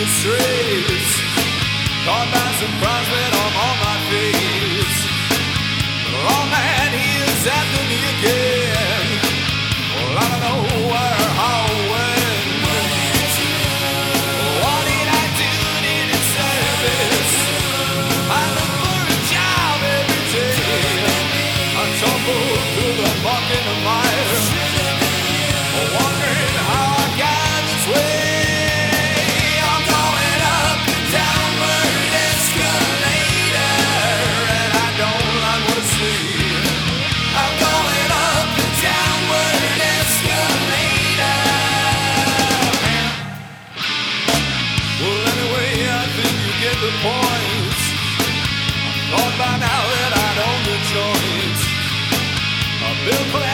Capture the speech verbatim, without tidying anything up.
the streets, caught by surprise when I'm on my feet. The law man, he is after me again. Well, I don't know where, how, when. What did I do? Did it service? I look for a job every day. I tumble through the muck and the mire, wondering how I got this way. I'm going up and downward escalator, and I don't like what I see. I'm going up and downward escalator. Well, anyway, I think you get the point. I thought by now that I'd own the joint. A Bill Clinton